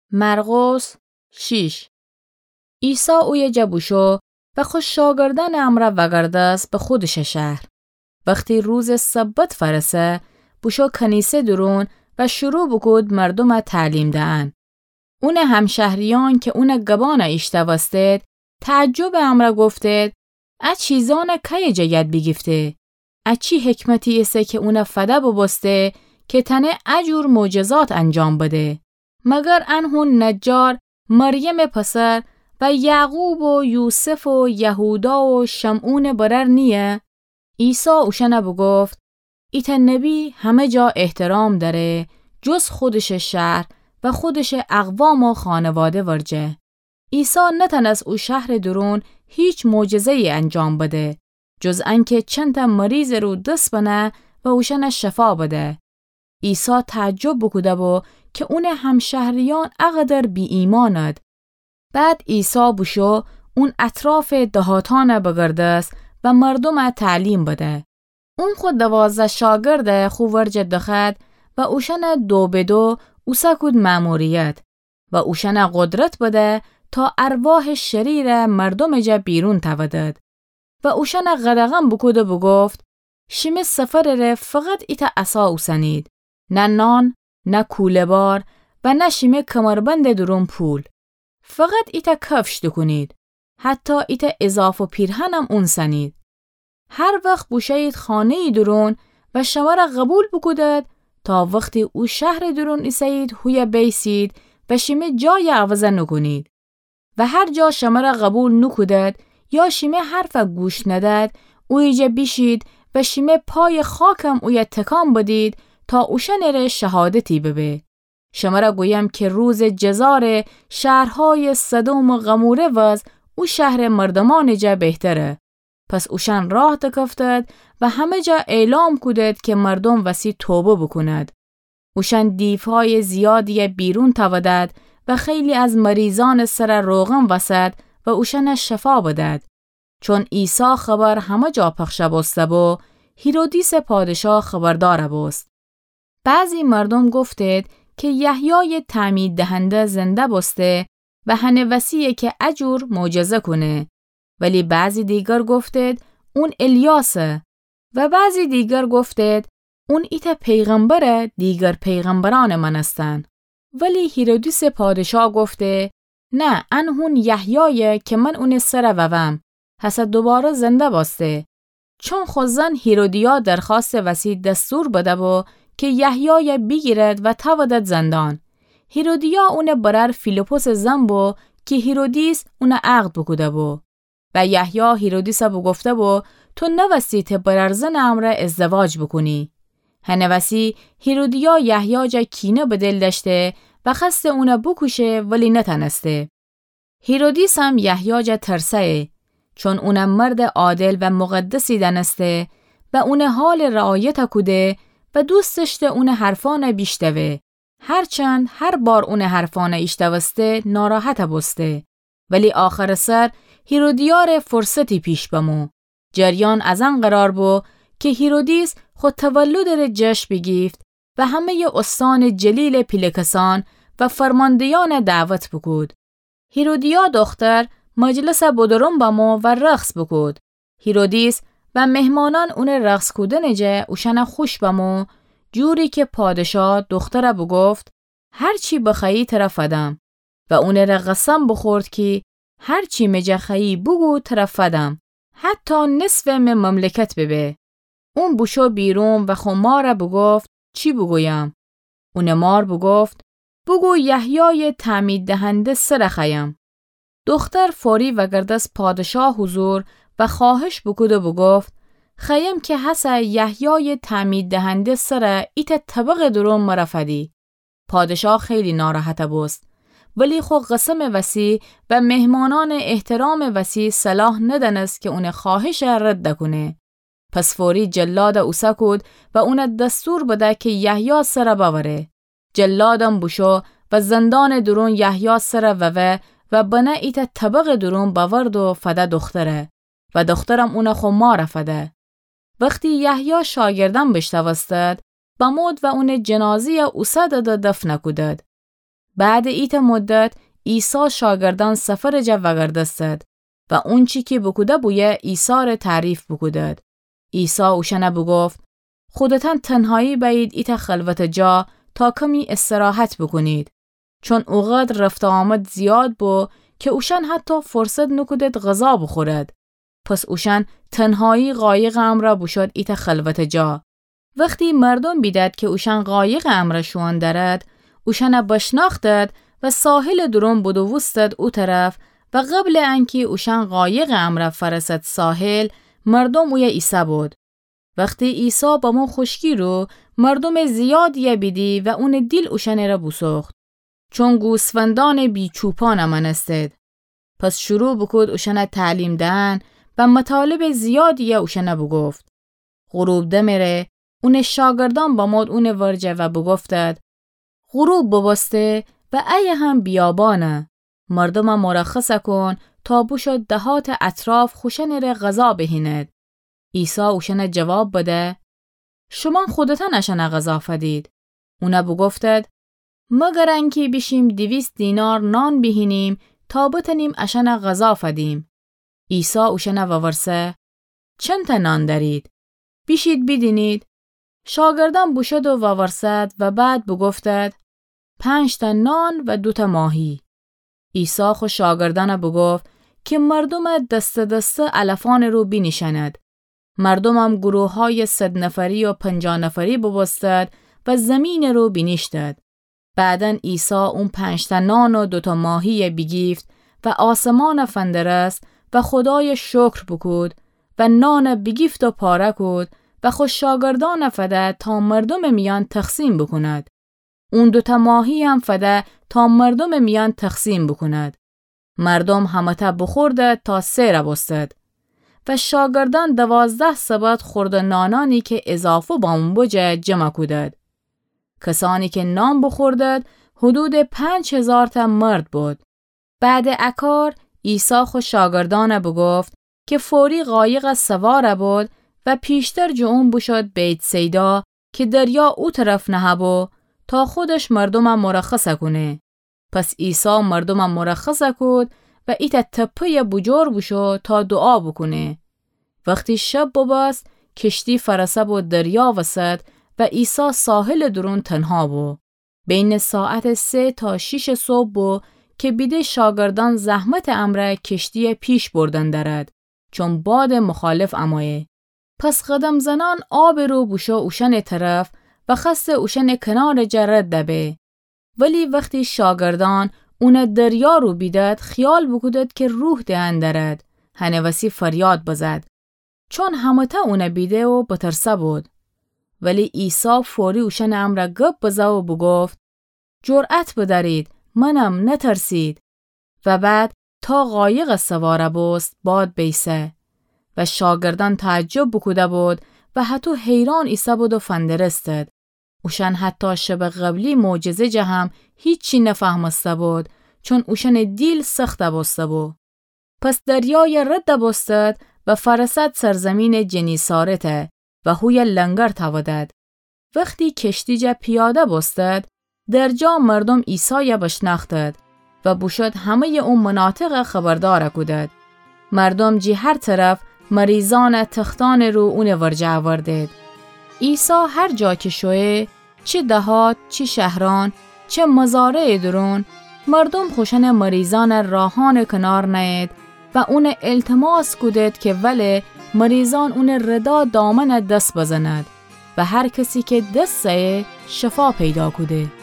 مرقس 6. عیسی اوی جبوشو و خوش شاگردان امره وگردست به خودش شهر. وقتی روز سبت فرسه بوشو کنیسه درون و شروع بکود مردم تعلیم دهن. اون همشهریان که اون گبان ایشته وستید تعجب امره گفتید چیزان که جید بگیفته؟ چی حکمتی ایسه که اون فده ببسته که تنه اجور معجزات انجام بده؟ مگر انهون نجار، مریم پسر و یعقوب و یوسف و یهودا و شمعون برر نیه؟ عیسی اوشنه بگفت ایت نبی همه جا احترام داره جز خودش شهر و خودش اقوام و خانواده ورجه. عیسی نتن از او شهر درون هیچ معجزه‌ای انجام بده جز انکه چند تا مریض رو دست بنه و اوشن شفا بده. عیسی تعجب بکده با که اون همشهریان اقدر بی ایماند. بعد عیسی بوشو اون اطراف دهاتان بگردست و مردم تعلیم بده. اون خود 12 شاگرد خوورج دخد و اوشن 2 به 2 اوسکود ماموریت و اوشن قدرت بده تا ارواح شریر مردم جا بیرون تودد. و اوشن غدغم بکوده بگفت شیم سفر ره فقط ایتا عصا اوسنید، نه نان، نه کوله بار و نه شیم کمربند درون پول. فقط ایتا کفش دکنید، حتی ایتا اضافه پیرهنم اون سنید. هر وقت بوشید خانه درون و شما را قبول بکودد تا وقتی او شهر درون ایسید هوی بیسید و شیمه جای عوضه نکنید. و هر جا شما را قبول نکودد یا شیمه حرف گوش نداد اویجا بیشید و شیمه پای خاکم اوی تکام بدید تا اوشنر شهادتی ببه. شما را گویم که روز جزار شهرهای سدوم و غموره وز او شهر مردمان جا بهتره. پس اوشن راه تکفتد و همه جا اعلام کودد که مردم وسی توبه بکند. اوشن دیفهای زیادی بیرون تودد و خیلی از مریضان سر روغن وسد و اوشن شفا بدد. چون عیسی خبر همه جا پخش بسته بو، هیرودیس پادشاه خبردار بست. بعضی مردم گفتید که یحیای تعمید دهنده زنده بسته و هنه وسیعه که اجور معجزه کنه. ولی بعضی دیگر گفتید اون الیاسه و بعضی دیگر گفتید اون ایت پیغمبره دیگر پیغمبران من هستن. ولی هیرودیس پادشاه گفته نه انهون یحیای که من اون سر ووم حسد دوباره زنده باسته. چون خوزن هیرودیا درخواست وسیع دستور بده و که یحیای بگیرد و تودد زندان. هیرودیا اون برر فیلیپوس زنبو که هیرودیس اون عقد بکوده بو. و یحیی هیرودیس بگفته بو تو نوستی برر زن امره ازدواج بکنی. هنوسی هیرودیا یحیی جا کینه به دل داشته و خست اون بکشه ولی نتنسته. هیرودیس هم یحیی جا ترسه چون اون مرد عادل و مقدسی دنسته و اون حال رعایت کوده و دوست داشته اون حرفان بیشتوه. هرچند هر بار اون حرفان ایشتوسته ناراحت بسته. ولی آخر سر هیرودیار فرصتی پیش بمو. جریان از ان قرار بو که هیرودیس خود تولد را جشن بگیفت و همه استان جلیل پیلکسان و فرماندهان دعوت بکود. هیرودیا دختر مجلس بدرم بمو و رقص بکود. هیرودیس و مهمانان اون رقص کودن جه اوشن خوش بمو جوری که پادشاه دختر بگفت هرچی بخیی طرفدم و اون را قسم بخورد که هرچی مجخیی بگو طرفدم حتی نصف مملکت ببه. اون بوشو بیرون و خمار بگفت چی بگویم؟ اون مار بگفت بگو یحیای تعمید دهنده سرخیم. دختر فوری و گردست پادشاه حضور و خواهش بکود و بگفت خیم که حسا یحیای تعمید دهنده سر ایت طبق درون مرفدی. پادشاه خیلی ناراحت بست ولی خود قسم وسیع و مهمانان احترام وسیع صلاح ندنست که اون خواهش رد کنه. پس فوری جلاد اوسکود و اون دستور بده که یحیی سر بوره. جلادم بوشو و زندان درون یحیی سر ووه و بنا ایت طبق درون باورد و فده دختره و دخترم اون خمار فده. وقتی یحیی شاگردم بشتوستد بمود و اون جنازی اوسد دفن کودد. بعد ایت مدت عیسی شاگردان سفر جا وگردستد و اون چی که بکوده بویه عیسی را تعریف بکودد. عیسی اوشنه بگفت خودتان تنهایی باید ایت خلوت جا تا کمی استراحت بکنید. چون اوقات رفت آمد زیاد بو که اوشن حتی فرصت نکودد غذا بخورد. پس اوشن تنهایی قایق امرا بشد ایت خلوت جا. وقتی مردم بیدد که اوشن قایق امرا شوان درد، اوشن بشناختد و ساحل درون بود و وستد او طرف و قبل انکی اوشن قایق امرا فرست ساحل، مردم اوی عیسی بود. وقتی عیسی با ما خشکی رو مردم زیادی بیدی و اون دیل اوشن را بسوخت. چون گوسفندان بیچوپان منستد. پس شروع بکود اوشن تعلیم دهن و مطالب زیادی اوشن بگفت. غروب دمره اون شاگردان با ماد اون ورجه و بگفتد غروب ببسته و ای هم بیابانه. مردم مرخص کن تا بشد دهات اطراف خوشن را غذا بهیند. عیسی اوشن جواب بده شما خودتان اشن غذا فدید. اونا بگفتد مگر انکی بشیم 200 دینار نان بهینیم تا بتنیم اشن غذا فدیم. عیسی اوشن وورسه چند تا نان دارید؟ بیشید بدینید. شاگردان بوشد و وورسد و بعد بگفتد 5 تا نان و 2 تا ماهی. عیسی خو شاگردان بگفت که مردم دست دست علفان رو بینشند. مردمم گروه های 100 نفری و 50 نفری ببستد و زمین رو بینشتد. بعدن عیسی اون 5 تا نان و 2 تا ماهی بگیفت و آسمان فندرست و خدای شکر بکود و نان بگیفت و پاره کود و خود شاگردان فده تا مردم میان تقسیم بکند. اون 2 تا ماهی هم فده تا مردم میان تقسیم بکند. مردم همتا بخورده تا 3 را بستد. و شاگردان 12 سبد خورد نانانی که اضافه با اون بجه جمع کودد. کسانی که نان بخوردد حدود 5000 تا مرد بود. بعد اکار عیسی خود شاگردان بگفت که فوری قایق سوار بود و پیشتر جون بشد بیت سیدا که دریا او طرف نهبو تا خودش مردم مرخص کنه. پس عیسی مردم مرخص کود و ایت تپه بجور بشو تا دعا بکنه. وقتی شب بباست کشتی فرسه بود دریا وسط و عیسی ساحل درون تنها بو. بین ساعت 3 تا 6 صبح بو که بیده شاگردان زحمت امره کشتی پیش بردن درد چون باد مخالف امایه. پس قدم زنان آب رو بوشو اوشن طرف و خست اوشن کنار جرد دبه. ولی وقتی شاگردان اون دریا رو بیدد خیال بکودد که روح دهن درد. هنوسی فریاد بزد. چون همتا اون بیده و بترسه بود. ولی عیسی فوری اوشن امره گپ بزه و بگفت جرأت بدارید منم نترسید. و بعد تا قایق سواره بست باد بیسه. و شاگردان تعجب بکوده بود و حتی حیران عیسی بود و فندرستد. اوشن حتی شب قبلی معجزه جهم هیچی نفهمسته بود چون اوشن دیل سخت بسته بود. پس دریای رد بستد و فرسد سرزمین جنیسارته و هوی لنگر تودد. وقتی کشتی جا پیاده بستد در جا مردم عیسی بشناختد و بوشد همه اون مناطق خبردار کودد. مردم جی هر طرف مریضان تختان رو اون ورجه وردید. عیسی هر جا که شوه چه دهات چه شهران چه مزارع درون مردم خوشن مریضان راهان کنار نید و اون التماس کودد که ولی مریضان اون ردا دامن دست بزند و هر کسی که دست شفا پیدا کوده.